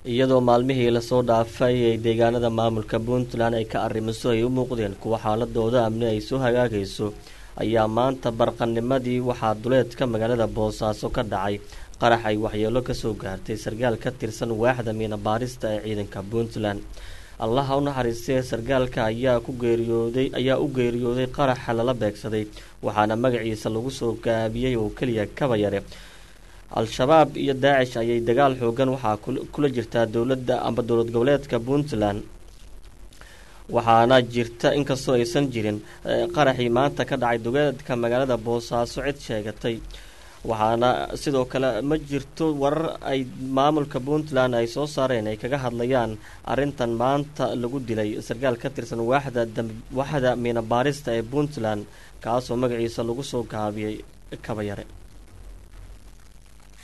iyadoo maalmihii la soo dhaafay ee deegaanada maamulka Puntland ay ka arrimiso ay u muuqdeen kuwa xaaladooda amni ay soo hagaagayso ayaa maanta barqanimadii waxaa duleedka magaalada Boosaaso ka dhacay qarax ay waxyeelo ka soo gaartay sargaal ka tirsan waaxda miina baarista ee ciidanka Puntland. Allah ha u naxariistay sargaalka ayaa u geeriyooday qarax la beegsaday waxaana magaciisa lagu soo gaabiyay oo kaliya Kabayare. Al-Shabaab iyo Daesh ayay dagaal xoogan waxaa kula jirtaa dowladda goboleedka Puntland waxaana jirta inkastoo aysan jirin qaraxii maanta ka dhacay duleedka magaalada Boosaaso cid sheegatay. waxaana sidoo kale ma jirto warar ay maamulka Puntland ay soo saareen ay kaga hadlayaan arintan maanta lagu dilay sargaal ka tirsan waaxda miina baarista ee Puntland kaasoo magaciisa lagu soo gaabiyay Kabayare.